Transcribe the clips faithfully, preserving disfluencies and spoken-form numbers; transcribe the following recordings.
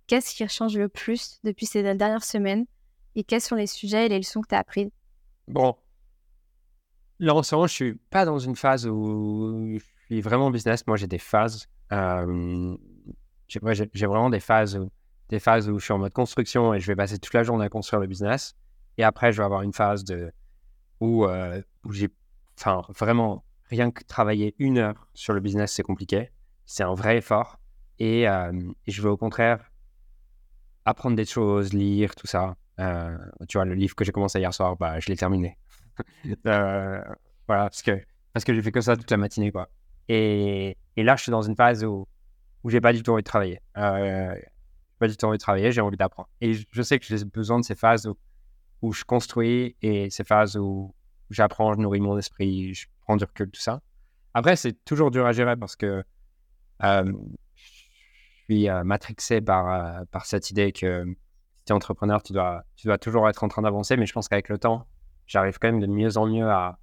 qu'est-ce qui change le plus depuis ces dernières semaines et quels sont les sujets et les leçons que tu as apprises? Bon, là, en ce moment, je suis pas dans une phase où je suis vraiment business. Moi, j'ai des phases. Euh, j'ai, ouais, j'ai, j'ai vraiment des phases, où, des phases où je suis en mode construction et je vais passer toute la journée à construire le business. Et après, je vais avoir une phase de, où, euh, où j'ai, enfin, vraiment, rien que travailler une heure sur le business, c'est compliqué. C'est un vrai effort. Et, euh, et je veux au contraire apprendre des choses, lire, tout ça. Euh, tu vois, le livre que j'ai commencé hier soir, bah, je l'ai terminé. Euh, voilà, parce que, parce que j'ai fait que ça toute la matinée, quoi. Et, et là, je suis dans une phase où, où j'ai pas du tout envie de travailler. Euh, j'ai pas du tout envie de travailler, j'ai envie d'apprendre. Et je, je sais que j'ai besoin de ces phases où, où je construis et ces phases où j'apprends, je nourris mon esprit, je prends du recul, tout ça. Après, c'est toujours dur à gérer parce que euh, je suis euh, matrixé par, euh, par cette idée que si tu es entrepreneur, tu dois, tu dois toujours être en train d'avancer. Mais je pense qu'avec le temps, j'arrive quand même de mieux en mieux à,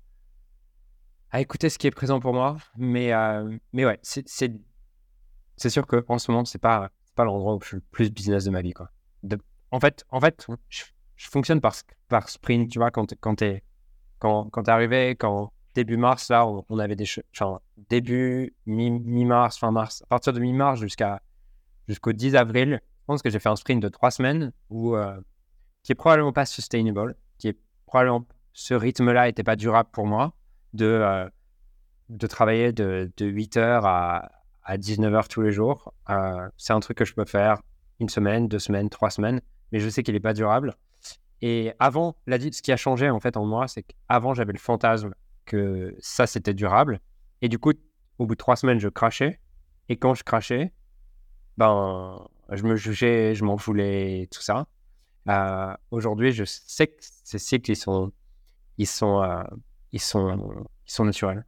à écouter ce qui est présent pour moi. Mais, euh, mais ouais, c'est, c'est, c'est sûr qu'en ce moment, c'est pas, c'est pas l'endroit où je suis le plus business de ma vie, quoi. De, en fait, en fait je, je fonctionne par, par sprint, tu vois, quand, t'es- quand t'es quand, quand t'es arrivé, quand début mars, là, on, on avait des choses, enfin, début, mi, mi-mars, fin mars, à partir de mi-mars jusqu'à, jusqu'au dix avril, je pense que j'ai fait un sprint de trois semaines où, euh, qui est probablement pas sustainable, qui est probablement, ce rythme-là n'était pas durable pour moi, de, euh, de travailler de, de huit heures à, à dix-neuf heures tous les jours. Euh, c'est un truc que je peux faire une semaine, deux semaines, trois semaines, mais je sais qu'il n'est pas durable. Et avant, la, ce qui a changé en fait en moi, c'est qu'avant, j'avais le fantasme que ça, c'était durable. Et du coup, au bout de trois semaines, je crachais. Et quand je crachais, ben, je me jugeais, je m'en voulais, tout ça. Euh, aujourd'hui, je sais que ces cycles, ils sont, ils sont, euh, ils sont, ils sont naturels.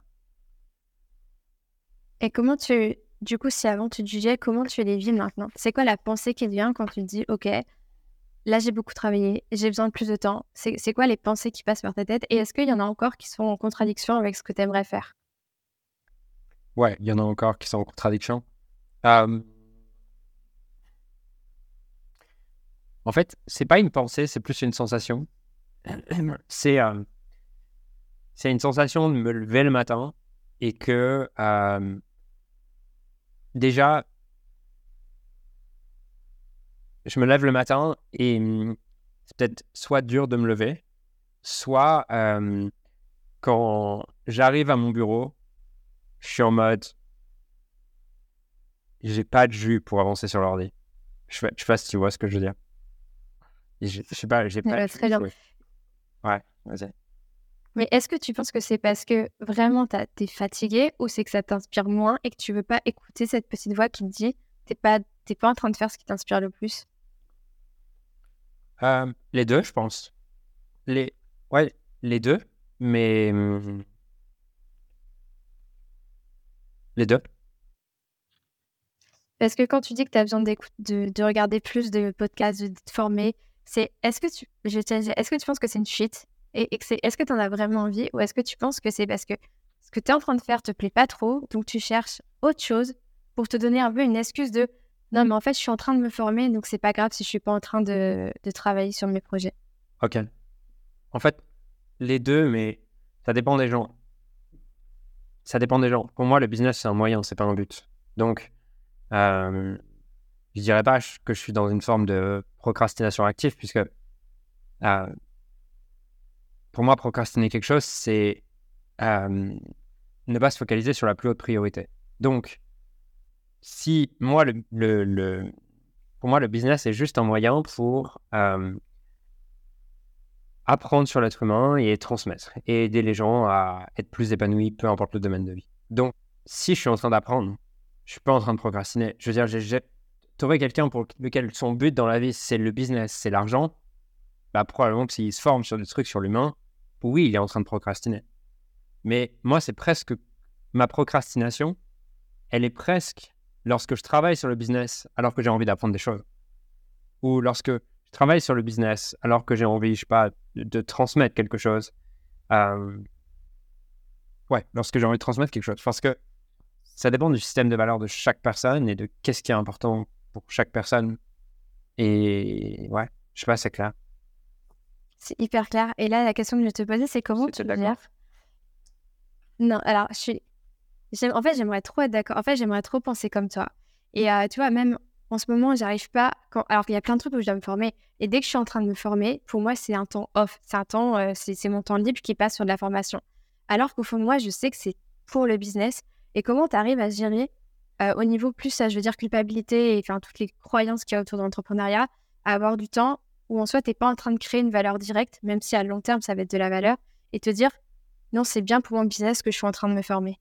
Et comment tu, du coup, si avant tu te jugeais, comment tu les vis maintenant? C'est quoi la pensée qui te vient quand tu te dis, OK, là j'ai beaucoup travaillé, j'ai besoin de plus de temps. C'est, c'est quoi les pensées qui passent par ta tête? Et est-ce qu'il y en a encore qui sont en contradiction avec ce que tu aimerais faire? Ouais, il y en a encore qui sont en contradiction. Euh, en fait, c'est pas une pensée, c'est plus une sensation. C'est, euh, c'est une sensation de me lever le matin et que euh, déjà, je me lève le matin et hum, c'est peut-être soit dur de me lever, soit euh, quand j'arrive à mon bureau, je suis en mode, j'ai pas de jus pour avancer sur l'ordi. Je sais, je sais pas si tu vois ce que je veux dire. Et Je, je sais pas, j'ai pas Euh, de très jus. bien. Oui. Ouais, vas-y. Mais est-ce que tu penses que c'est parce que vraiment t'as- t'es fatigué ou c'est que ça t'inspire moins et que tu veux pas écouter cette petite voix qui te dit t'es pas, t'es pas en train de faire ce qui t'inspire le plus? Euh, les deux, je pense. Les, ouais, les deux, mais hum, les deux. Parce que quand tu dis que tu as besoin d'écoute- de, de regarder plus de podcasts, de te former, c'est est-ce que tu je vais te dire, est-ce que tu penses que c'est une fuite et, et que c'est est-ce que tu en as vraiment envie ou est-ce que tu penses que c'est parce que ce que tu es en train de faire te plaît pas trop, donc tu cherches autre chose pour te donner un peu une excuse de non mais en fait je suis en train de me former donc c'est pas grave si je suis pas en train de, de travailler sur mes projets. Ok. En fait, les deux, mais ça dépend des gens. Ça dépend des gens. Pour moi, le business, c'est un moyen, c'est pas un but. Donc, euh, je dirais pas que je suis dans une forme de procrastination active, puisque euh, pour moi, procrastiner quelque chose, c'est euh, ne pas se focaliser sur la plus haute priorité. Donc, si moi, le, le, le- pour moi, le business est juste un moyen pour euh, apprendre sur l'être humain et transmettre et aider les gens à être plus épanouis, peu importe le domaine de vie. Donc, si je suis en train d'apprendre, je suis pas en train de procrastiner. Je veux dire, j'ai, j'ai... trouvé quelqu'un pour lequel son but dans la vie, c'est le business, c'est l'argent. Bah, probablement que s'il se forme sur des trucs sur l'humain, oui, il est en train de procrastiner. Mais moi, c'est presque ma procrastination, elle est presque lorsque je travaille sur le business alors que j'ai envie d'apprendre des choses. Ou lorsque je travaille sur le business alors que j'ai envie, je sais pas, de, de transmettre quelque chose. Euh, ouais, lorsque j'ai envie de transmettre quelque chose. Parce que ça dépend du système de valeurs de chaque personne et de qu'est-ce qui est important pour chaque personne Et ouais, je sais pas, c'est clair. C'est hyper clair. Et là, la question que je vais te poser, c'est comment C'était tu d'accord. gères... Non, alors, je suis... j'aime- En fait, j'aimerais trop être d'accord. En fait, j'aimerais trop penser comme toi. Et euh, tu vois, même en ce moment, j'arrive pas... Quand... Alors, il y a plein de trucs où je dois me former. Et dès que je suis en train de me former, pour moi, c'est un temps off. C'est un temps... euh, c'est c'est mon temps libre qui passe sur de la formation. Alors qu'au fond de moi, je sais que c'est pour le business. Et comment tu arrives à se gérer euh, au niveau plus, euh, je veux dire, culpabilité et enfin, toutes les croyances qu'il y a autour de l'entrepreneuriat, à avoir du temps où en soi, tu n'es pas en train de créer une valeur directe, même si à long terme, ça va être de la valeur, et te dire, non, c'est bien pour mon business que je suis en train de me former.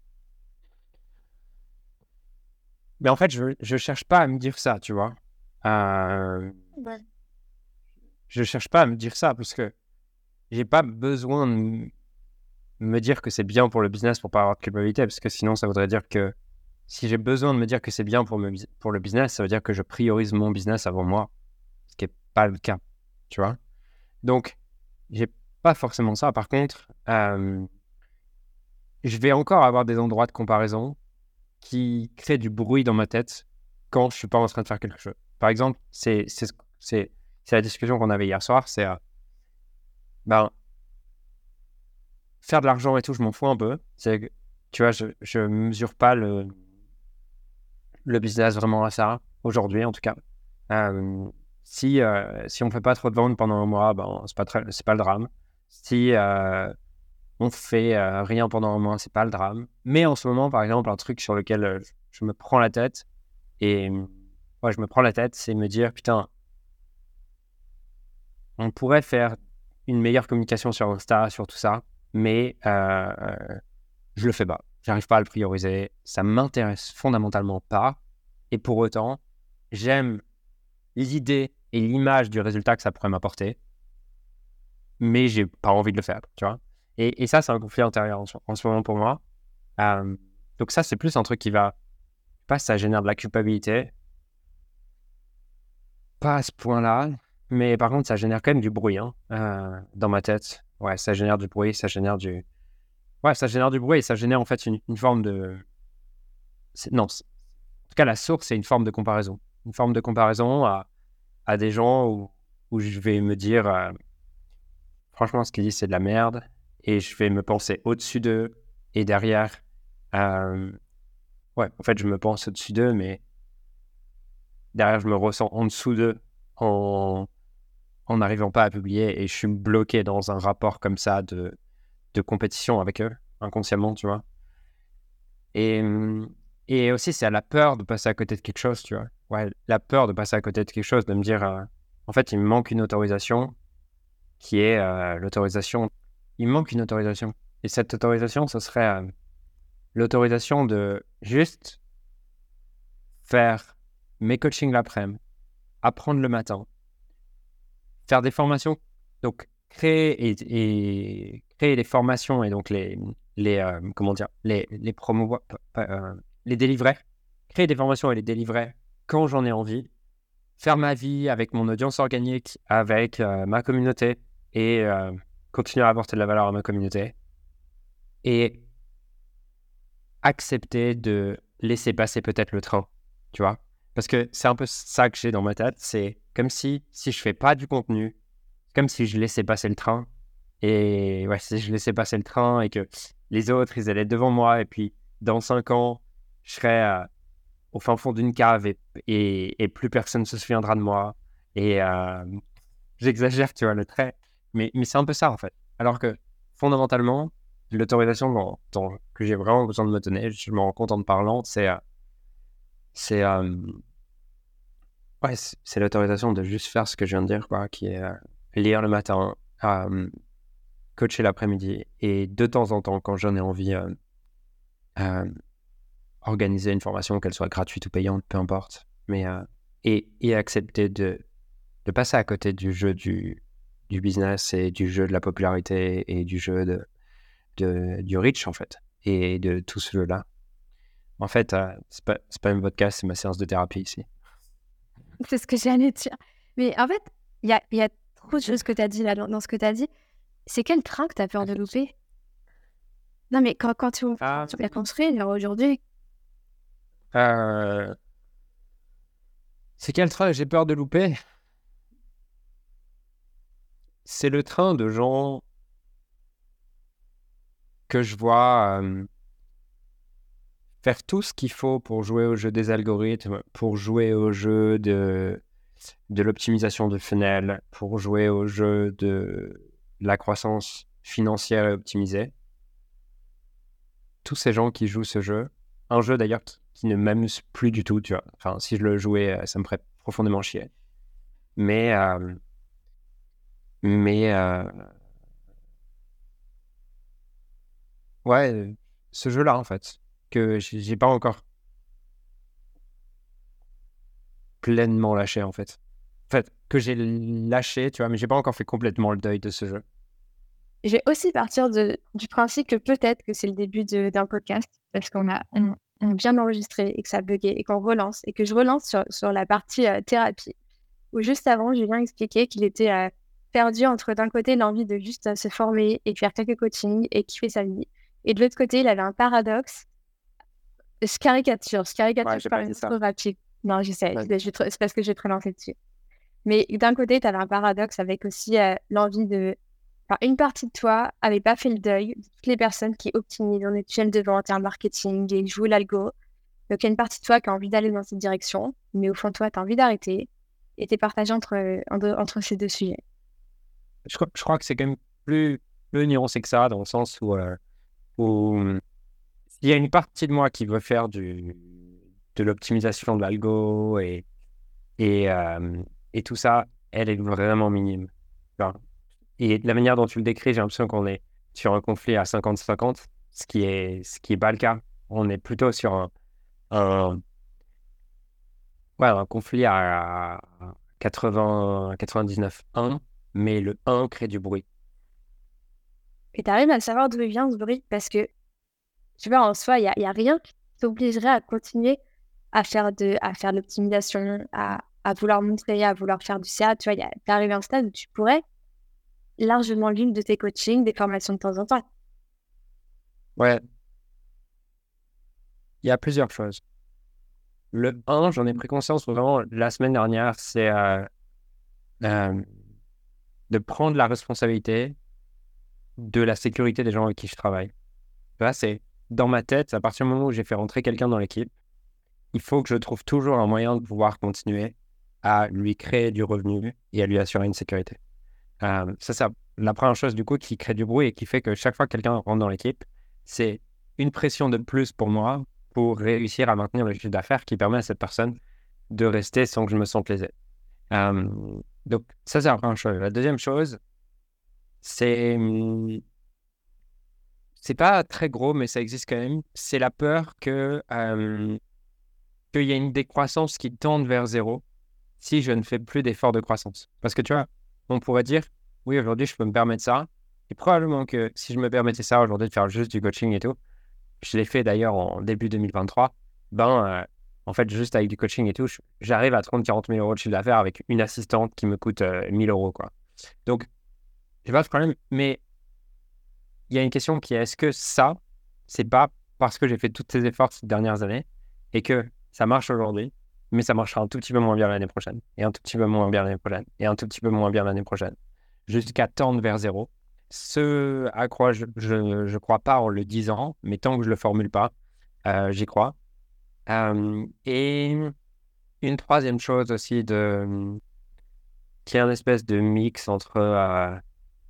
Mais en fait, je je cherche pas à me dire ça, tu vois. Euh, Ouais. je cherche pas à me dire ça parce que j'ai pas besoin de m- me dire que c'est bien pour le business pour pas avoir de culpabilité, parce que sinon, ça voudrait dire que si j'ai besoin de me dire que c'est bien pour, me, bus- pour le business, ça veut dire que je priorise mon business avant moi, ce qui est pas le cas, tu vois. Donc, j'ai pas forcément ça. Par contre, euh, je vais encore avoir des endroits de comparaison qui créent du bruit dans ma tête quand je suis pas en train de faire quelque chose. Par exemple, c'est c'est ce- c'est c'est la discussion qu'on avait hier soir. C'est euh, ben faire de l'argent et tout, je m'en fous un peu. C'est que, tu vois, je je mesure pas le le business vraiment à ça aujourd'hui, en tout cas. Euh, si euh, si on fait pas trop de ventes pendant un mois, ben c'est pas très c'est pas le drame. Si euh, on fait euh, rien pendant un mois, c'est pas le drame. Mais en ce moment, par exemple, un truc sur lequel euh, je je me prends la tête et ouais, je me prends la tête, c'est me dire putain, on pourrait faire une meilleure communication sur Insta, sur tout ça, mais euh, euh, je le fais pas. J'arrive pas à le prioriser. Ça m'intéresse fondamentalement pas. Et pour autant, j'aime l'idée et l'image du résultat que ça pourrait m'apporter, mais j'ai pas envie de le faire, tu vois. Et, et ça, c'est un conflit intérieur en, ce en ce moment pour moi. Euh, donc ça, c'est plus un truc qui va, pas ça génère de la culpabilité, pas à ce point-là, mais par contre, ça génère quand même du bruit hein, euh, dans ma tête. Ouais, ça génère du bruit, ça génère du... Ouais, ça génère du bruit et ça génère en fait une, une forme de... c'est- Non, c'est- en tout cas, la source, c'est une forme de comparaison. Une forme de comparaison à, à des gens où, où je vais me dire, euh, franchement, ce qu'ils disent, c'est de la merde. Et je vais me penser au-dessus d'eux. Et derrière, euh, ouais, en fait, je me pense au-dessus d'eux, mais derrière, je me ressens en dessous d'eux en en n'arrivant pas à publier et je suis bloqué dans un rapport comme ça de, de compétition avec eux, inconsciemment, tu vois. Et, hum, et aussi, c'est à la peur de passer à côté de quelque chose, tu vois. Ouais, la peur de passer à côté de quelque chose, de me dire, euh, en fait, il me manque une autorisation qui est euh, l'autorisation. Il me manque une autorisation. Et cette autorisation, ce serait euh, l'autorisation de juste faire mes coachings l'après-midi, apprendre le matin, faire des formations, donc créer et, et créer les formations et donc les, les euh, comment dire, les, les promouvoir, euh, les délivrer, créer des formations et les délivrer quand j'en ai envie, faire ma vie avec mon audience organique, avec euh, ma communauté et euh, continuer à apporter de la valeur à ma communauté et accepter de laisser passer peut-être le train, tu vois. Parce que c'est un peu ça que j'ai dans ma tête, c'est comme si, si je fais pas du contenu, comme si je laissais passer le train. Et ouais, si je laissais passer le train et que les autres, ils allaient devant moi. Et puis, dans cinq ans, je serais euh, au fin fond d'une cave et, et, et plus personne ne se souviendra de moi. Et euh, j'exagère, tu vois, le trait. Mais, mais c'est un peu ça, en fait. Alors que, fondamentalement, l'autorisation dont, dont- que j'ai vraiment besoin de me donner, je me rends compte en te parlant, c'est, euh, c'est, euh, ouais, c'est c'est l'autorisation de juste faire ce que je viens de dire, quoi, qui est euh, lire le matin, euh, coacher l'après-midi et de temps en temps, quand j'en ai envie, euh, euh, organiser une formation, qu'elle soit gratuite ou payante, peu importe. Mais, euh, et, et accepter de, de passer à côté du jeu du, du business et du jeu de la popularité et du jeu de, de, du reach, en fait, et de tout ce jeu-là. En fait, euh, c'est pas, c'est pas un podcast, c'est ma séance de thérapie ici. C'est ce que j'allais dire. Mais en fait, il y a, il y a trop de choses que tu as dit là dans, dans ce que tu as dit. C'est quel train que tu as peur de louper? Non, mais quand, quand tu, Ah, tu vas construire genre aujourd'hui, euh, C'est quel train j'ai peur de louper? C'est le train de gens que je vois euh, faire tout ce qu'il faut pour jouer au jeu des algorithmes, pour jouer au jeu de, de l'optimisation de funnel, pour jouer au jeu de la croissance financière et optimisée. Tous ces gens qui jouent ce jeu, un jeu d'ailleurs qui, qui ne m'amuse plus du tout, tu vois. Enfin, si je le jouais, ça me ferait profondément chier. Mais, euh, mais euh, ouais, ce jeu-là, en fait, que j'ai j'ai pas encore pleinement lâché, en fait. En fait, que j'ai lâché, tu vois, mais j'ai pas encore fait complètement le deuil de ce jeu. Je vais aussi partir de, du principe que peut-être que c'est le début de- d'un podcast parce qu'on a, on, on a bien enregistré et que ça buguait et qu'on relance et que je relance sur, sur la partie euh, thérapie où juste avant, Julien expliquait qu'il était euh, perdu entre d'un côté l'envie de juste euh, se former et faire quelques coachings et kiffer sa vie et de l'autre côté, il avait un paradoxe. Je caricature, je caricature, Ouais, je j'ai pas parle dit ça. trop rapide. Non, j'essaie, Ouais. je vais te- c'est parce que je vais te relancer dessus. Mais d'un côté, tu avais un paradoxe avec aussi euh, l'envie de... Enfin, une partie de toi avait pas fait le deuil de toutes les personnes qui optimisent en études de vente et en marketing et jouent l'algo. Donc, il y a une partie de toi qui a envie d'aller dans cette direction, mais au fond de toi, tu as envie d'arrêter et tu es partagé entre, entre, entre ces deux sujets. Je, crois- je crois que c'est quand même plus, plus nuancé que ça, dans le sens où, euh, où hum, il y a une partie de moi qui veut faire du, de l'optimisation de l'algo et, et, euh, et tout ça, elle est vraiment minime. Tu vois. Et de la manière dont tu le décris, j'ai l'impression qu'on est sur un conflit à cinquante cinquante, ce qui est, ce qui est pas le cas. On est plutôt sur un, un, ouais, un conflit à quatre-vingts, quatre-vingt-dix-neuf un, mais le un crée du bruit. Et tu arrives à savoir d'où vient ce bruit parce que, tu vois, en soi, il n'y a, y a rien qui t'obligerait à continuer à faire de, à faire de l'optimisation, à, à vouloir montrer, à vouloir faire du C A. Tu vois, tu arrives à un stade où tu pourrais largement l'une de tes coachings, des formations de temps en temps. Ouais, il y a plusieurs choses. Le un, j'en ai pris conscience vraiment la semaine dernière, c'est euh, euh, de prendre la responsabilité de la sécurité des gens avec qui je travaille. Tu vois, c'est dans ma tête, à partir du moment où j'ai fait rentrer quelqu'un dans l'équipe, il faut que je trouve toujours un moyen de pouvoir continuer à lui créer du revenu et à lui assurer une sécurité. Euh, ça, c'est la première chose du coup qui crée du bruit et qui fait que chaque fois que quelqu'un rentre dans l'équipe, c'est une pression de plus pour moi pour réussir à maintenir le chiffre d'affaires qui permet à cette personne de rester sans que je me sente lésé. Euh, donc, ça, c'est la première chose. La deuxième chose, c'est, hum, c'est pas très gros, mais ça existe quand même. C'est la peur que, euh, qu'il y ait une décroissance qui tende vers zéro si je ne fais plus d'efforts de croissance. Parce que tu vois, on pourrait dire, oui, aujourd'hui, je peux me permettre ça. Et probablement que si je me permettais ça aujourd'hui de faire juste du coaching et tout, je l'ai fait d'ailleurs en début deux mille vingt-trois, ben, euh, en fait, juste avec du coaching et tout, je- j'arrive à trente à quarante mille euros de chiffre d'affaires avec une assistante qui me coûte euh, mille euros, quoi. Donc, j'ai pas de problème, mais il y a une question qui est, est-ce que ça, c'est pas parce que j'ai fait tous ces efforts ces dernières années et que ça marche aujourd'hui, mais ça marchera un tout petit peu moins bien l'année prochaine, et un tout petit peu moins bien l'année prochaine, et un tout petit peu moins bien l'année prochaine, jusqu'à tendre vers zéro. Ce à quoi je, je, je crois pas en le disant, mais tant que je le formule pas, euh, j'y crois. Euh, et une troisième chose aussi de, qui est un espèce de mix entre, euh,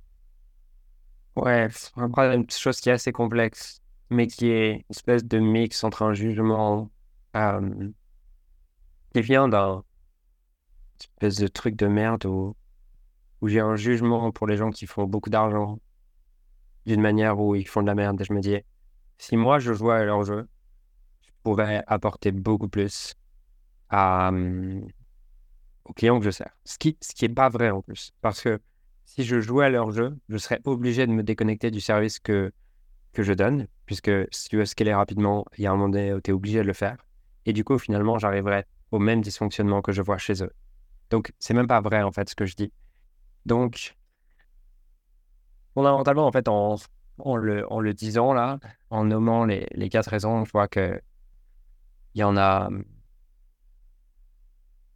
ouais, après une chose qui est assez complexe, mais qui est une espèce de mix entre un jugement euh, qui vient d'un espèce de truc de merde où, où j'ai un jugement pour les gens qui font beaucoup d'argent d'une manière où ils font de la merde. Et je me dis, si moi je jouais à leur jeu, je pourrais apporter beaucoup plus à, euh, aux clients que je sers. Ce qui, ce qui est pas vrai en plus. Parce que si je jouais à leur jeu, je serais obligé de me déconnecter du service que que je donne, puisque si tu veux scaler rapidement, il y a un moment donné où tu es obligé de le faire. Et du coup, finalement, j'arriverai au même dysfonctionnement que je vois chez eux. Donc, c'est même pas vrai, en fait, ce que je dis. Donc, fondamentalement, en fait, en, en le, en le disant, là, en nommant les, les quatre raisons, je vois que il y en a,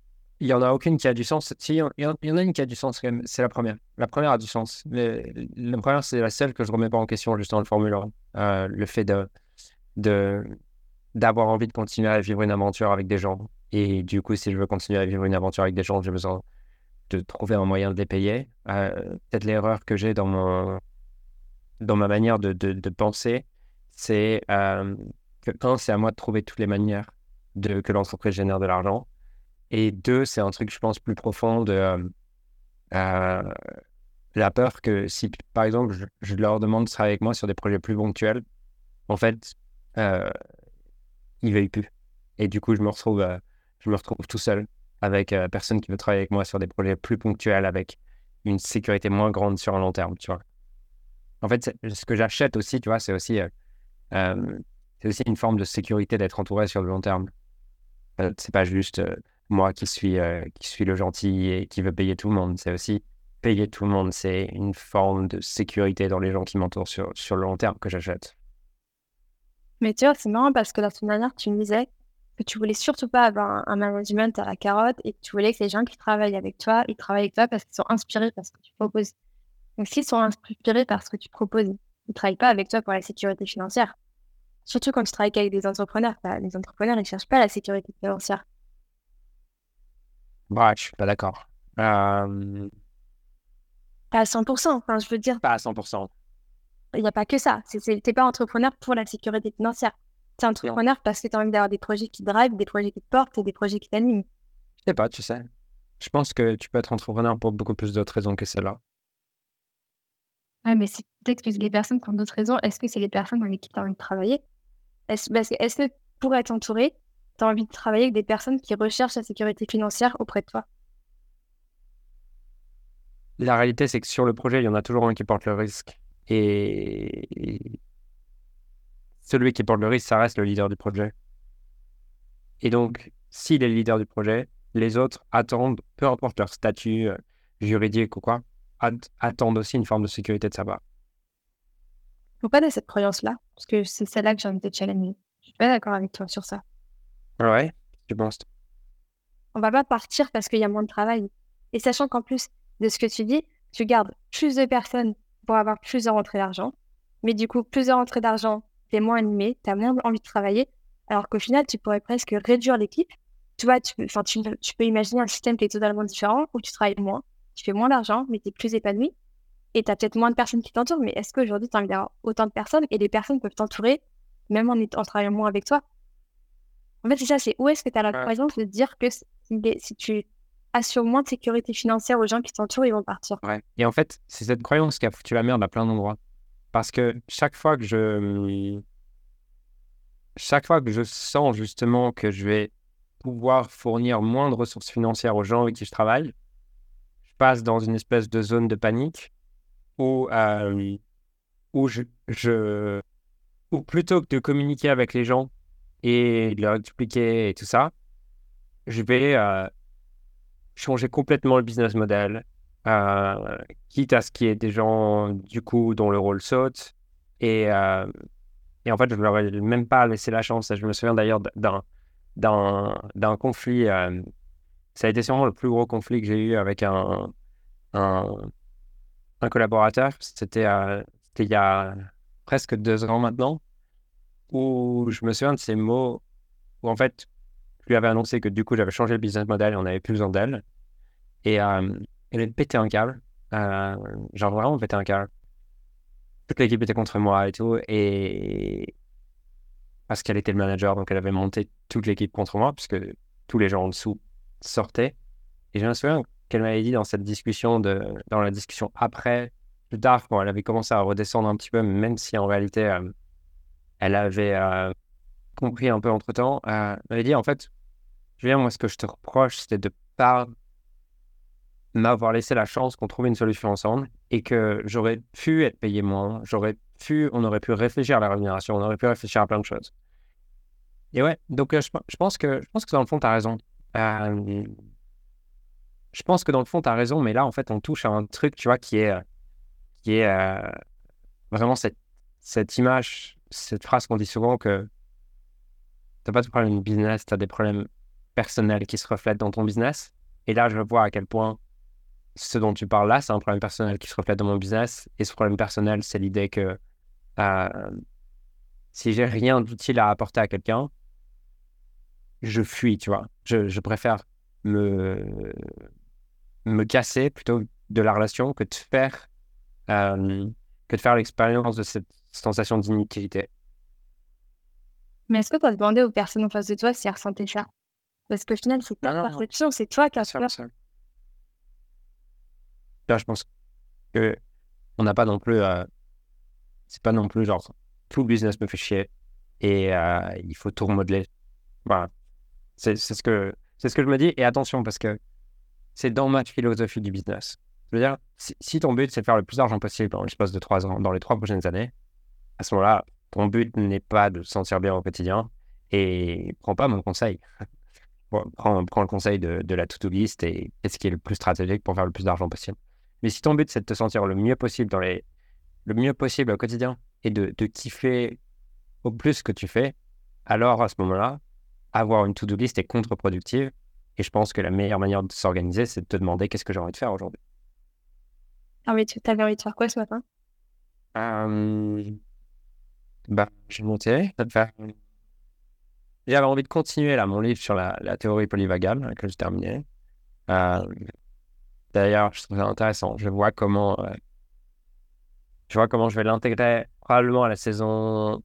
il y en a aucune qui a du sens. Si, il y, en, il y en a une qui a du sens quand même, c'est la première. La première a du sens. Mais la première, c'est la seule que je remets pas en question juste dans le Formule un. Euh, le fait de, de, d'avoir envie de continuer à vivre une aventure avec des gens. Et du coup, si je veux continuer à vivre une aventure avec des gens, j'ai besoin de trouver un moyen de les payer. Euh, peut-être l'erreur que j'ai dans, mon, dans ma manière de, de, de penser, c'est euh, que, un, c'est à moi de trouver toutes les manières de, que l'entreprise génère de l'argent. Et deux, c'est un truc, je pense, plus profond de euh, euh, la peur que si, par exemple, je, je leur demande de travailler avec moi sur des projets plus ponctuels, en fait, euh, ils ne veuillent plus. Et du coup, je me retrouve, euh, je me retrouve tout seul avec euh, personne qui veut travailler avec moi sur des projets plus ponctuels avec une sécurité moins grande sur un long terme, tu vois. En fait, c'est- ce que j'achète aussi, tu vois, c'est aussi, euh, euh, c'est aussi une forme de sécurité d'être entouré sur le long terme. Euh, c'est pas juste euh, moi qui suis, euh, qui suis le gentil et qui veut payer tout le monde. C'est aussi payer tout le monde. C'est une forme de sécurité dans les gens qui m'entourent sur, sur le long terme que j'achète. Mais tu vois, c'est marrant parce que dans ton dernière, tu me disais que tu voulais surtout pas avoir un, un management à la carotte et que tu voulais que les gens qui travaillent avec toi, ils travaillent avec toi parce qu'ils sont inspirés par ce que tu proposes. Donc, s'ils sont inspirés par ce que tu proposes, ils ne travaillent pas avec toi pour la sécurité financière. Surtout quand tu travailles avec des entrepreneurs. Bah, les entrepreneurs, ils ne cherchent pas la sécurité financière. Bah, je suis pas d'accord. Euh, Pas à cent pour cent. Enfin, je veux dire, pas à cent pour cent. il n'y a pas que ça. Tu n'es pas entrepreneur pour la sécurité financière. Tu es Non. entrepreneur parce que tu as envie d'avoir des projets qui te drive, des projets qui te portent et des projets qui t'animent. Je sais pas, tu sais. Je pense que tu peux être entrepreneur pour beaucoup plus d'autres raisons que celle-là. Ouais, mais c'est peut-être que les personnes qui ont d'autres raisons, est-ce que c'est les personnes avec qui tu as envie de travailler? Est-ce, parce que, est-ce que pour être entouré, tu as envie de travailler avec des personnes qui recherchent la sécurité financière auprès de toi? La réalité, c'est que sur le projet, il y en a toujours un qui porte le risque. Et celui qui porte le risque, ça reste le leader du projet. Et donc, s'il est le leader du projet, les autres attendent, peu importe leur statut euh, juridique ou quoi, at- attendent aussi une forme de sécurité de sa part. Pourquoi tu as cette croyance-là? Parce que c'est celle-là que j'ai envie de te challenger. Je suis pas d'accord avec toi sur ça. Ouais, tu penses? On va pas partir parce qu'il y a moins de travail. Et sachant qu'en plus de ce que tu dis, tu gardes plus de personnes pour avoir plus de rentrées d'argent. Mais du coup, plus de rentrées d'argent, t'es moins animé, t'as moins envie de travailler. Alors qu'au final, tu pourrais presque réduire l'équipe. Tu vois, tu peux, enfin, tu, tu peux imaginer un système qui est totalement différent où tu travailles moins, tu fais moins d'argent, mais tu es plus épanoui. Et tu as peut-être moins de personnes qui t'entourent. Mais est-ce qu'aujourd'hui, tu as envie d'avoir autant de personnes et les personnes peuvent t'entourer même en, étant- en travaillant moins avec toi? En fait, c'est ça, c'est où est-ce que tu as la Ouais. croyance de dire que si, si tu assures moins de sécurité financière aux gens qui t'entourent, ils vont partir. Ouais. Et en fait, c'est cette croyance qui a foutu la merde à plein d'endroits. Parce que chaque fois que je, chaque fois que je sens justement que je vais pouvoir fournir moins de ressources financières aux gens avec qui je travaille, je passe dans une espèce de zone de panique où, euh, où je, je, où plutôt que de communiquer avec les gens et de leur expliquer et tout ça, je vais euh, changer complètement le business model, euh, quitte à ce qu'il y ait des gens, du coup, dont le rôle saute. Et, euh, et en fait, je ne leur ai même pas laissé la chance. Je me souviens d'ailleurs d'un, d'un, d'un conflit. Euh, ça a été sûrement le plus gros conflit que j'ai eu avec un, un, un collaborateur. C'était, euh, c'était il y a presque deux ans maintenant, où je me souviens de ces mots où en fait, je lui avais annoncé que du coup, j'avais changé le business model et on n'avait plus besoin d'elle. Et euh, elle a pété un câble. Euh, genre vraiment pété un câble. Toute l'équipe était contre moi et tout. Et parce qu'elle était le manager, donc elle avait monté toute l'équipe contre moi, puisque tous les gens en dessous sortaient. Et je me souviens qu'elle m'avait dit dans cette discussion, de, dans la discussion après, plus tard, quand elle avait commencé à redescendre un petit peu, même si en réalité, euh, elle avait euh, compris un peu entre-temps, euh, elle m'avait dit, en fait, Julien, moi, ce que je te reproche, c'était de pas m'avoir laissé la chance qu'on trouve une solution ensemble et que j'aurais pu être payé moins, j'aurais pu, on aurait pu réfléchir à la rémunération, on aurait pu réfléchir à plein de choses. Et ouais, donc euh, je, je pense que je pense que dans le fond, tu as raison. Euh, je pense que dans le fond, tu as raison, mais là, en fait, on touche à un truc, tu vois, qui est, qui est euh, vraiment cette, cette image, cette phrase qu'on dit souvent que tu n'as pas de problème de business, tu as des problèmes personnels qui se reflètent dans ton business. Et là, je vois à quel point ce dont tu parles là, c'est un problème personnel qui se reflète dans mon business. Et ce problème personnel, c'est l'idée que euh, si j'ai rien d'utile à apporter à quelqu'un, je fuis, tu vois. Je, je préfère me, me casser plutôt de la relation que de faire, euh, que de faire l'expérience de cette sensation d'inutilité. Mais est-ce que tu as demandé aux personnes en face de toi si elles ressentaient ça? Parce qu'au final, c'est Non, ta non, non, perception, c'est toi qui bien as sûr, peur. bien sûr. Là, je pense que on n'a pas non plus, euh, c'est pas non plus genre tout le business me fait chier et euh, il faut tout remodeler. Voilà, c'est c'est ce que c'est ce que je me dis. Et attention parce que c'est dans ma philosophie du business. Je veux dire, si, si ton but c'est de faire le plus d'argent possible dans l'espace de trois ans, dans les trois prochaines années, à ce moment-là, ton but n'est pas de se sentir bien au quotidien et prends pas mon conseil. Bon, prends, prends le conseil de, de la to-do list et qu'est-ce qui est le plus stratégique pour faire le plus d'argent possible. Mais si ton but c'est de te sentir le mieux possible dans les le mieux possible au quotidien et de, de kiffer au plus ce que tu fais, alors à ce moment-là, avoir une to-do list est contre-productive. Et je pense que la meilleure manière de s'organiser, c'est de te demander qu'est-ce que j'ai envie de faire aujourd'hui. Ah oui, tu avais envie de faire quoi ce matin? Euh, bah, j'ai monté. ça te fait- J'avais envie de continuer là, mon livre sur la, la théorie polyvagale hein, que j'ai terminé. Euh, D'ailleurs, je trouve ça intéressant. Je vois comment, euh, je vois comment je vais l'intégrer probablement à la saison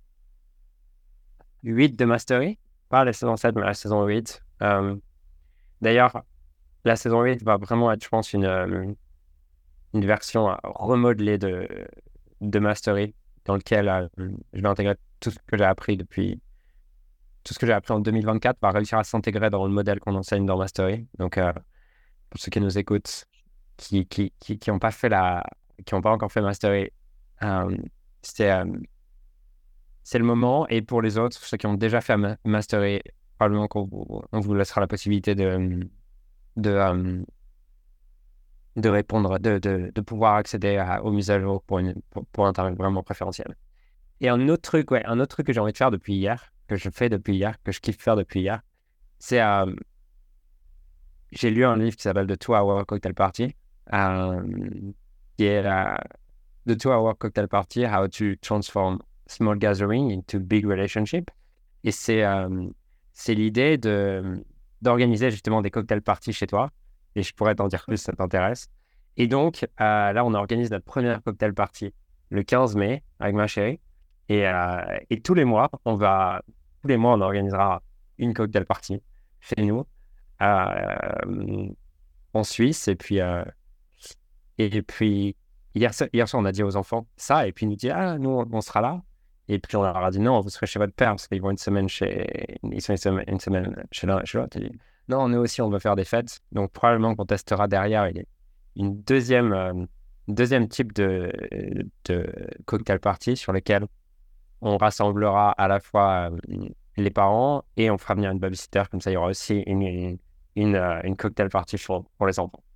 huit de Mastery. Pas la saison sept, mais la saison huit. Euh, D'ailleurs, la saison huit va vraiment être, je pense, une, euh, une version à remodeler de, de Mastery dans lequel euh, je vais intégrer tout ce que j'ai appris depuis, tout ce que j'ai appris en deux mille vingt-quatre va réussir à s'intégrer dans le modèle qu'on enseigne dans Mastery. Donc, euh, pour ceux qui nous écoutent, qui qui qui, qui ont pas fait la, qui ont pas encore fait Mastery, euh, c'est euh, c'est le moment. Et pour les autres, ceux qui ont déjà fait ma- Mastery, probablement qu'on vous, on vous laissera la possibilité de de euh, de répondre, de, de, de pouvoir accéder à, aux mises à jour pour, une, pour, pour un tarif vraiment préférentiel. Et un autre truc, ouais, un autre truc que j'ai envie de faire depuis hier, que je fais depuis hier, que je kiffe faire depuis hier, c'est euh, j'ai lu un livre qui s'appelle The Two Hour Cocktail Party, euh, qui est la The Two Hour Cocktail Party, How to Transform Small Gathering into Big Relationship. Et c'est euh, c'est l'idée de d'organiser justement des cocktail parties chez toi. Et je pourrais t'en dire plus si ça t'intéresse. Et donc, euh, là, on organise notre première cocktail party le quinze mai avec ma chérie. Et, euh, et tous les mois, on va, tous les mois, on organisera une cocktail party chez nous, euh, en Suisse. Et puis, euh, et puis hier, so- hier soir, on a dit aux enfants ça. Et puis, ils nous dit, ah, nous, on, on sera là. Et puis, on leur a dit, non, vous serez chez votre père parce qu'ils vont une semaine chez, ils sont une semaine, une semaine chez l'un et chez l'autre. Et non, nous aussi, on veut faire des fêtes. Donc, probablement qu'on testera derrière une une deuxième, euh, deuxième type de, de cocktail party sur lequel on rassemblera à la fois euh, les parents et on fera venir une babysitter. Comme ça, il y aura aussi une, une, une, euh, une cocktail party pour, pour les enfants.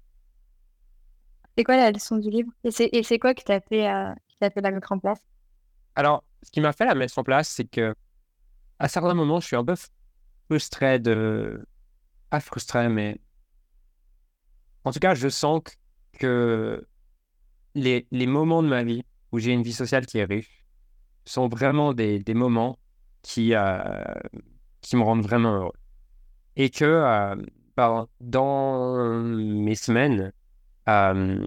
C'est quoi la leçon du livre? Et c'est et c'est quoi qui t'a fait, euh, qui t'a fait la mettre en place? Alors, ce qui m'a fait la mettre en place, c'est que à certains moments, je suis un peu frustré de... Pas frustré, mais en tout cas, je sens que les, les moments de ma vie où j'ai une vie sociale qui est riche sont vraiment des, des moments qui, euh, qui me rendent vraiment heureux. Et que euh, ben, dans mes semaines, euh,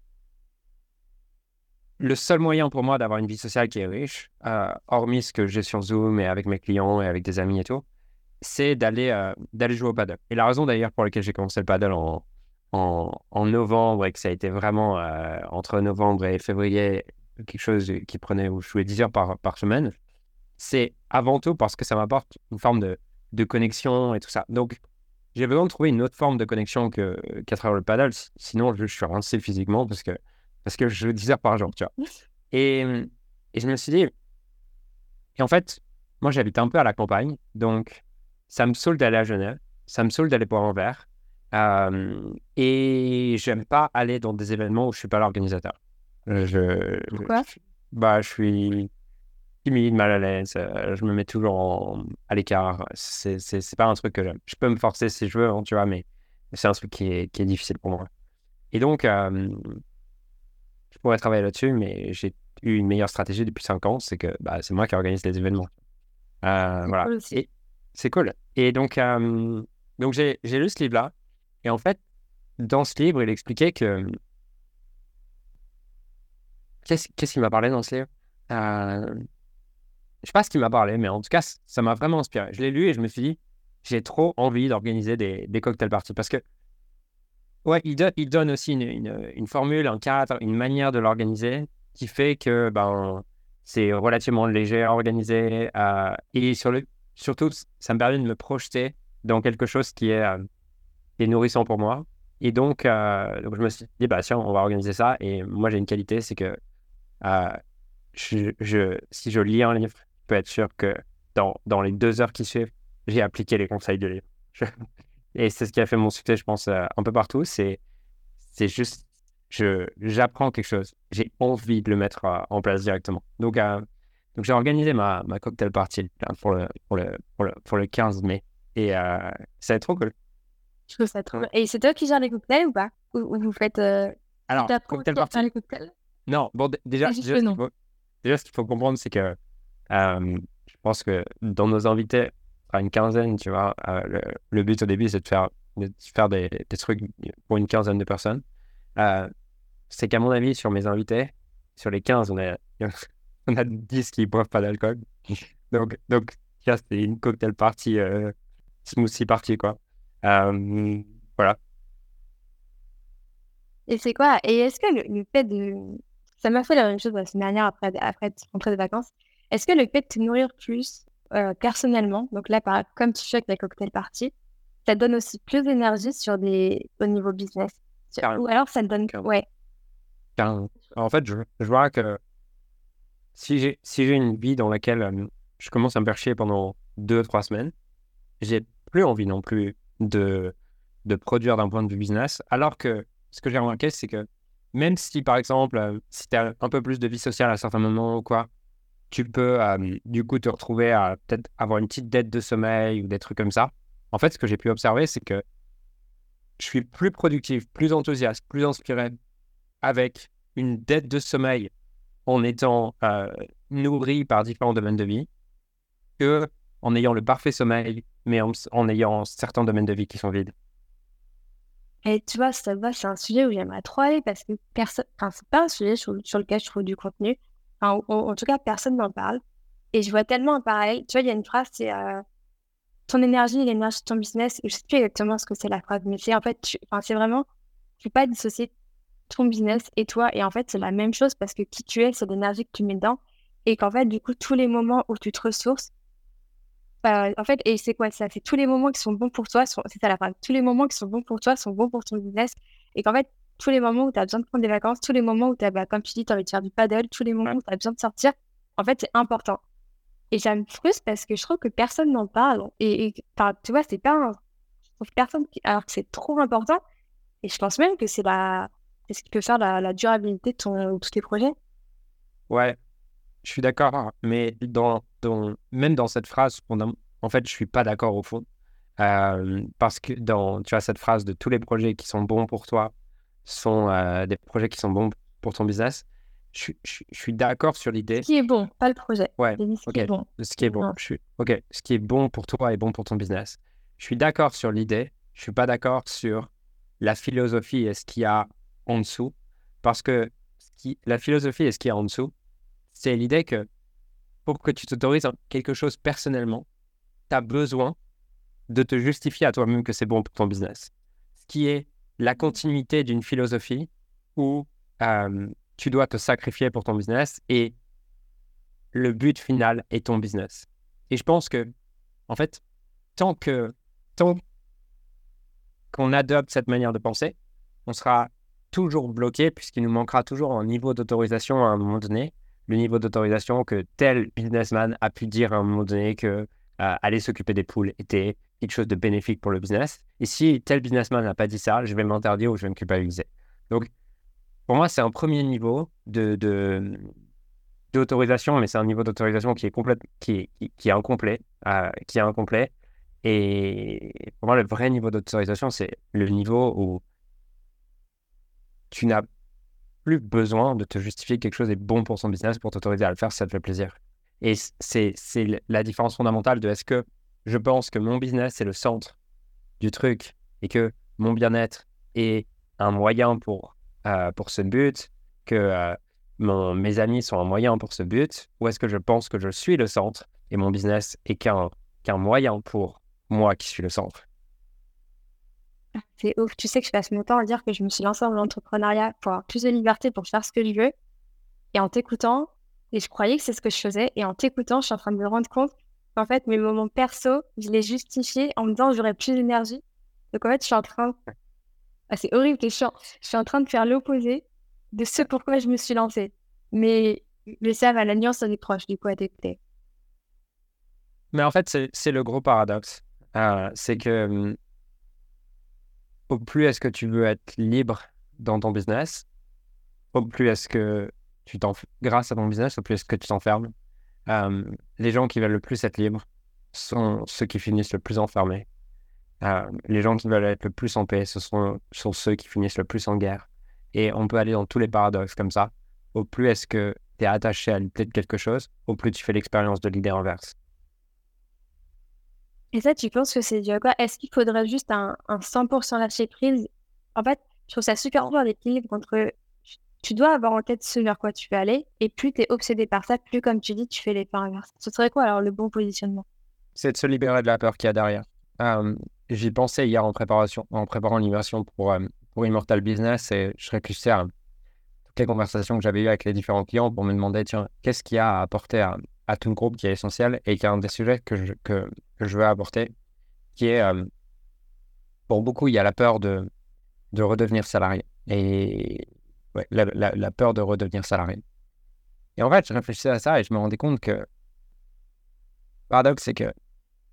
le seul moyen pour moi d'avoir une vie sociale qui est riche, euh, hormis ce que j'ai sur Zoom et avec mes clients et avec des amis et tout, c'est d'aller euh, d'aller jouer au paddle. Et la raison d'ailleurs pour laquelle j'ai commencé le paddle en, en, en novembre et que ça a été vraiment euh, entre novembre et février quelque chose qui prenait où je jouais dix heures par, par semaine, c'est avant tout parce que ça m'apporte une forme de, de connexion et tout ça. Donc, j'ai besoin de trouver une autre forme de connexion que, qu'à travers le paddle. S- Sinon, je, je suis rincé physiquement parce que, parce que je joue dix heures par jour, tu vois. Et, et je me suis dit, et en fait, moi, j'habite un peu à la campagne, donc ça me saoule d'aller à Genève, ça me saoule d'aller boire un verre, euh, et j'aime pas aller dans des événements où je suis pas l'organisateur. Euh, Je, Pourquoi? je- bah, je suis timide, mal à l'aise, euh, je me mets toujours en- à l'écart. C'est, c'est, c'est pas un truc que j'aime. Je peux me forcer si je veux, hein, tu vois, mais, C'est un truc qui est, qui est difficile pour moi. Et donc, euh, je pourrais travailler là-dessus, mais j'ai eu une meilleure stratégie depuis cinq ans, c'est que bah, c'est moi qui organise les événements. Euh, C'est voilà. cool aussi. Et c'est cool. Et donc, euh, donc j'ai, j'ai lu ce livre-là. Et en fait, dans ce livre, il expliquait que... Qu'est-ce, qu'est-ce qui m'a parlé dans ce livre? Euh, Je sais pas ce qui m'a parlé, mais en tout cas, c- ça m'a vraiment inspiré. Je l'ai lu et je me suis dit, j'ai trop envie d'organiser des, des cocktail parties parce que, ouais, il, do- il donne aussi une, une, une formule, un cadre, une manière de l'organiser qui fait que, ben, c'est relativement léger à organiser euh, et sur le, surtout, ça me permet de me projeter dans quelque chose qui est, euh, qui est nourrissant pour moi. Et donc, euh, donc, je me suis dit, bah, tiens, on va organiser ça. Et moi, j'ai une qualité, c'est que euh, je, je, si je lis un livre, je peux être sûr que dans, dans les deux heures qui suivent, j'ai appliqué les conseils du livre. Je- et c'est ce qui a fait mon succès, je pense, euh, un peu partout. C'est, c'est juste, je, j'apprends quelque chose. J'ai envie de le mettre euh, en place directement. Donc, euh, donc j'ai organisé ma, ma cocktail party là, pour, le, pour, le, pour, le, pour le quinze mai. Et euh, ça va être trop cool. Je trouve ça trop Ouais. bien. Et c'est toi qui gères les cocktails ou pas? Ou, ou vous faites... Euh... Tu Alors, t'apprends cocktail aussi à faire party? les cocktails? Non, bon, d- déjà, C'est juste déjà, le ce qu'il nom. faut, déjà, ce qu'il faut comprendre, c'est que Euh, je pense que dans nos invités, ce sera une quinzaine, tu vois. Euh, le, le but au début, c'est de faire, de faire des, des trucs pour une quinzaine de personnes. Euh, c'est qu'à mon avis, sur mes invités, sur les quinze, on a, on a dix qui ne boivent pas d'alcool. Donc, donc ça, c'est une cocktail party, euh, smoothie party, quoi. Euh, voilà. Et c'est quoi? Et est-ce que le, le fait de... Ça m'a fait la même chose la semaine dernière après, après être rentrée de vacances. Est-ce que le fait de te nourrir plus euh, personnellement, donc là, par, comme tu fais avec la cocktail party, ça te donne aussi plus d'énergie sur des... au niveau business? Sur- Carrément. Ou alors ça te donne... Carrément. Ouais. Carrément. En fait, je, je vois que si j'ai, si j'ai une vie dans laquelle euh, je commence à me faire chier pendant deux, trois semaines, j'ai plus envie non plus de, de produire d'un point de vue business. Alors que ce que j'ai remarqué, c'est que même si, par exemple, euh, si tu as un peu plus de vie sociale à certains moments ou quoi, tu peux euh, du coup te retrouver à peut-être avoir une petite dette de sommeil ou des trucs comme ça. En fait, ce que j'ai pu observer, c'est que je suis plus productif, plus enthousiaste, plus inspiré avec une dette de sommeil en étant euh, nourri par différents domaines de vie que en ayant le parfait sommeil, mais en, en ayant certains domaines de vie qui sont vides. Et tu vois, ça va, c'est un sujet où j'aimerais trop aller parce que personne... Enfin, c'est pas un sujet sur, sur lequel je trouve du contenu. Enfin, en, en tout cas, personne n'en parle. Et je vois tellement un parallèle. Tu vois, il y a une phrase, c'est... euh, ton énergie et l'énergie de ton business, je sais plus exactement ce que c'est la phrase, mais c'est en fait, tu- enfin, c'est vraiment, tu peux pas dissocier ton business et toi, et en fait, c'est la même chose parce que qui tu es, c'est l'énergie que tu mets dedans, et qu'en fait, du coup, tous les moments où tu te ressources, bah, en fait, et c'est quoi ça? C'est tous les moments qui sont bons pour toi, sont... c'est ça la phrase, tous les moments qui sont bons pour toi sont bons pour ton business, et qu'en fait, tous les moments où tu as besoin de prendre des vacances, tous les moments où tu as, bah, comme tu dis, tu as envie de faire du paddle, tous les moments Ouais. où tu as besoin de sortir, en fait, c'est important. Et ça me frustre parce que je trouve que personne n'en parle. Et, et enfin, tu vois, c'est pas un... Je trouve personne qui... Alors que c'est trop important. Et je pense même que c'est la... c'est ce qui peut faire la, la durabilité de, ton... de tous tes projets. Ouais, je suis d'accord, mais dans, dans, même dans cette phrase, fondam- en fait, je suis pas d'accord au fond. Euh, parce que dans, tu vois, cette phrase de tous les projets qui sont bons pour toi sont euh, des projets qui sont bons pour ton business, je, suis- je, suis je suis d'accord sur Ce l'idée. qui est bon, pas le projet. Ouais, J'ai dit ce ok, qui est bon. ce qui est bon. Non. Je suis, ok, ce qui est bon pour toi est bon pour ton business. Je suis d'accord sur l'idée, je suis pas d'accord sur la philosophie et ce qu'il y a en dessous, parce que ce qui, la philosophie et ce qu'il y a en dessous, c'est l'idée que pour que tu t'autorises quelque chose personnellement, tu as besoin de te justifier à toi-même que c'est bon pour ton business. Ce qui est la continuité d'une philosophie où euh, tu dois te sacrifier pour ton business et le but final est ton business. Et je pense que, en fait, tant que tant qu'on adopte cette manière de penser, on sera toujours bloqué puisqu'il nous manquera toujours un niveau d'autorisation à un moment donné. Le niveau d'autorisation que tel businessman a pu dire à un moment donné que euh, aller s'occuper des poules était quelque chose de bénéfique pour le business. Et si tel businessman n'a pas dit ça, je vais m'interdire ou je vais me culpabiliser. Donc, pour moi, c'est un premier niveau de, de, d'autorisation, mais c'est un niveau d'autorisation qui est, complète, qui est, qui, qui est incomplet, euh, qui est incomplet Et pour moi, le vrai niveau d'autorisation, c'est le niveau où tu n'as plus besoin de te justifier que quelque chose est bon pour son business pour t'autoriser à le faire si ça te fait plaisir. Et c'est, c'est la différence fondamentale de est-ce que je pense que mon business est le centre du truc et que mon bien-être est un moyen pour, euh, pour ce but, que euh, mon, mes amis sont un moyen pour ce but, ou est-ce que je pense que je suis le centre et mon business est qu'un, qu'un moyen pour moi qui suis le centre? C'est ouf. Tu sais que je passe mon temps à dire que je me suis lancée dans l'entrepreneuriat pour avoir plus de liberté, pour faire ce que je veux. Et en t'écoutant, et je croyais que c'est ce que je faisais, et en t'écoutant, je suis en train de me rendre compte qu'en fait, mes moments perso, je les justifiais en me disant que j'aurais plus d'énergie. Donc en fait, je suis en train... Ah, c'est horrible, c'est chiant. Je suis en train de faire l'opposé de ce pourquoi je me suis lancée. Mais, mais ça va, la nuance, on est proche du coup à t'écouter. Mais en fait, c'est, c'est le gros paradoxe. Euh, c'est que hum, au plus est-ce que tu veux être libre dans ton business, au plus est-ce que tu t'en... grâce à ton business, au plus est-ce que tu t'enfermes. Euh, les gens qui veulent le plus être libres sont ceux qui finissent le plus enfermés. Euh, les gens qui veulent être le plus en paix, ce sont, sont ceux qui finissent le plus en guerre. Et on peut aller dans tous les paradoxes comme ça. Au plus est-ce que tu es attaché à l'idée de quelque chose, au plus tu fais l'expérience de l'idée inverse. Et ça, tu penses que c'est dû à quoi? Est-ce qu'il faudrait juste un, un cent pour cent lâcher prise? En fait, je trouve ça super dur l'équilibre entre... Tu dois avoir en tête ce vers quoi tu veux aller, et plus tu es obsédé par ça, plus, comme tu dis, tu fais l'effet inverse. Ce serait quoi alors le bon positionnement? C'est de se libérer de la peur qu'il y a derrière. Euh, j'y pensais hier en préparation, en préparant l'immersion pour, euh, pour Immortal Business et je réfléchissais à toutes les conversations que j'avais eues avec les différents clients pour me demander, tiens, qu'est-ce qu'il y a à apporter à, à tout le groupe qui est essentiel et qui est un des sujets que je, que, que je veux apporter, qui est, euh, pour beaucoup, il y a la peur de, de redevenir salarié. Et ouais, la, la, la peur de redevenir salarié. Et en fait, je réfléchissais à ça et je me rendais compte que le paradoxe, c'est que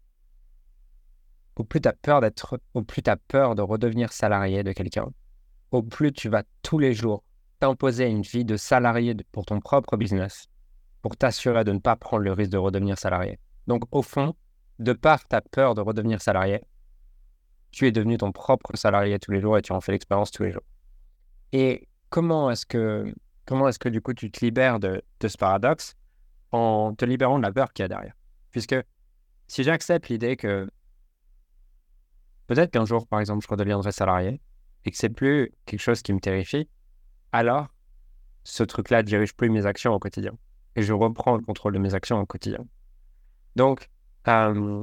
au plus tu as peur d'être, au plus tu as peur de redevenir salarié de quelqu'un, au plus tu vas tous les jours t'imposer une vie de salarié de- pour ton propre business, pour t'assurer de ne pas prendre le risque de redevenir salarié. Donc, au fond, de par ta peur de redevenir salarié, tu es devenu ton propre salarié tous les jours et tu en fais l'expérience tous les jours. Et comment est-ce que, comment est-ce que du coup tu te libères de, de ce paradoxe en te libérant de la peur qu'il y a derrière? Puisque si j'accepte l'idée que peut-être qu'un jour, par exemple, je redeviendrai salarié et que c'est plus quelque chose qui me terrifie, alors ce truc-là dirige plus mes actions au quotidien. Et je reprends le contrôle de mes actions au quotidien. Donc, euh,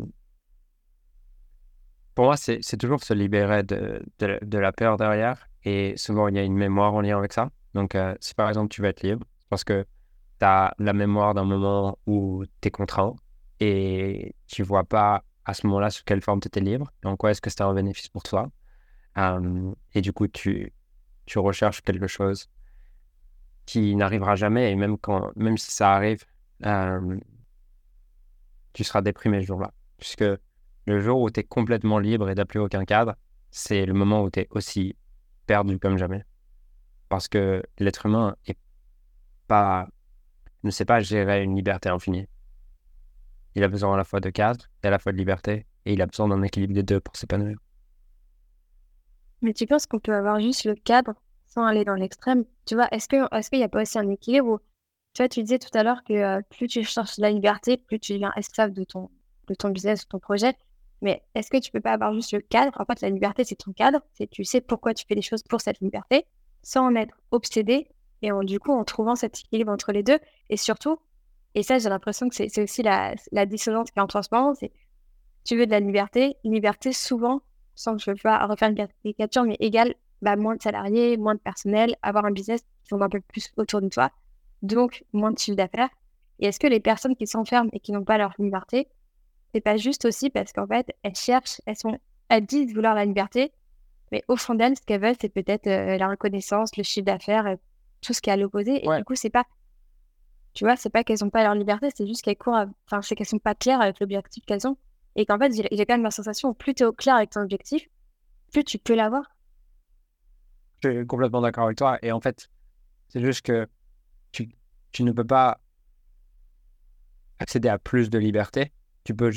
pour moi, c'est, c'est toujours se libérer de, de, de la peur derrière. Et souvent, il y a une mémoire en lien avec ça. Donc, euh, si par exemple, tu veux être libre, parce que tu as la mémoire d'un moment où tu es contraint et tu vois pas à ce moment-là sous quelle forme tu étais libre et en quoi est-ce que c'était un bénéfice pour toi. Euh, et du coup, tu, tu recherches quelque chose qui n'arrivera jamais. Et même, quand, même si ça arrive, euh, tu seras déprimé ce jour-là. Puisque le jour où tu es complètement libre et n'as plus aucun cadre, c'est le moment où tu es aussi perdu comme jamais. Parce que l'être humain est pas, ne sait pas gérer une liberté infinie. Il a besoin à la fois de cadre et à la fois de liberté. Et il a besoin d'un équilibre des deux pour s'épanouir. Mais tu penses qu'on peut avoir juste le cadre sans aller dans l'extrême? Tu vois, est-ce que, est-ce qu'il n'y a pas aussi un équilibre où, tu vois, tu disais tout à l'heure que euh, plus tu cherches la liberté, plus tu deviens esclave de ton, de ton business, de ton projet. Mais est-ce que tu peux pas avoir juste le cadre? En fait, la liberté, c'est ton cadre. C'est tu sais pourquoi tu fais les choses pour cette liberté, sans en être obsédé et en, du coup, en trouvant cet équilibre entre les deux. Et surtout, et ça, j'ai l'impression que c'est c'est aussi la, la dissonance qui est en ce moment, c'est tu veux de la liberté. Liberté, souvent, sans que je veux pas refaire une caricature, mais égale bah, moins de salariés, moins de personnel, avoir un business qui tourne un peu plus autour de toi, donc moins de chiffre d'affaires. Et est-ce que les personnes qui s'enferment et qui n'ont pas leur liberté, c'est pas juste aussi parce qu'en fait, elles cherchent, elles sont, elles disent vouloir la liberté, mais au fond d'elles, ce qu'elles veulent, c'est peut-être euh, la reconnaissance, le chiffre d'affaires, euh, tout ce qui est à l'opposé. Et Ouais. du coup, c'est pas, tu vois, c'est pas qu'elles n'ont pas leur liberté, c'est juste qu'elles courent, à- enfin, c'est qu'elles sont pas claires avec l'objectif qu'elles ont. Et qu'en fait, j'ai j'ai quand même la sensation, plus tu es au clair avec ton objectif, plus tu peux l'avoir. Je suis complètement d'accord avec toi. Et en fait, c'est juste que tu, tu ne peux pas accéder à plus de liberté. Tu peux juste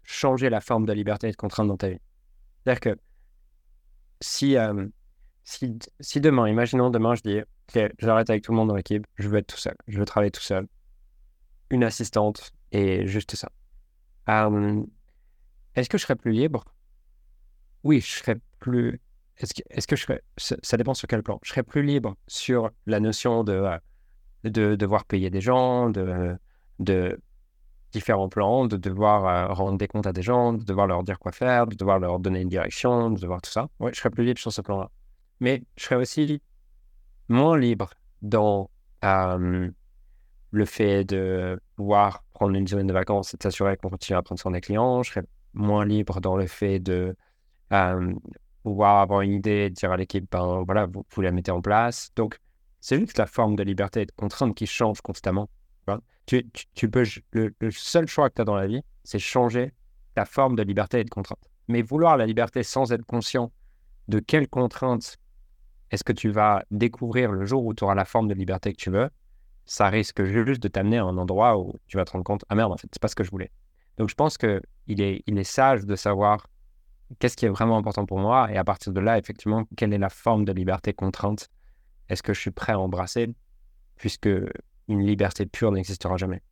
changer la forme de liberté et de contrainte dans ta vie. C'est-à-dire que si, euh, si, si demain, imaginons demain, je dis, ok, j'arrête avec tout le monde dans l'équipe, je veux être tout seul, je veux travailler tout seul, une assistante et juste ça. Euh, est-ce que je serais plus libre? Oui, je serais plus... Est-ce que, est-ce que je serais... Ça, ça dépend sur quel plan. Je serais plus libre sur la notion de, euh, de devoir payer des gens, de, de différents plans, de devoir euh, rendre des comptes à des gens, de devoir leur dire quoi faire, de devoir leur donner une direction, de devoir tout ça. Oui, je serais plus libre sur ce plan-là. Mais je serais aussi moins libre dans euh, le fait de pouvoir prendre une semaine de vacances et de s'assurer qu'on continue à prendre soin des clients. Je serais moins libre dans le fait de euh, pouvoir avoir une idée et dire à l'équipe, ben voilà, vous, vous la mettez en place. Donc, c'est juste la forme de liberté et de contrainte qui change constamment. Tu vois. Tu, tu, tu peux, le, le seul choix que tu as dans la vie, c'est changer ta forme de liberté et de contrainte. Mais vouloir la liberté sans être conscient de quelles contraintes est-ce que tu vas découvrir le jour où tu auras la forme de liberté que tu veux, ça risque juste de t'amener à un endroit où tu vas te rendre compte, ah merde, en fait, c'est pas ce que je voulais. Donc, je pense qu'il est, il est sage de savoir qu'est-ce qui est vraiment important pour moi et à partir de là, effectivement, quelle est la forme de liberté contrainte? Est-ce que je suis prêt à embrasser puisque une liberté pure n'existera jamais?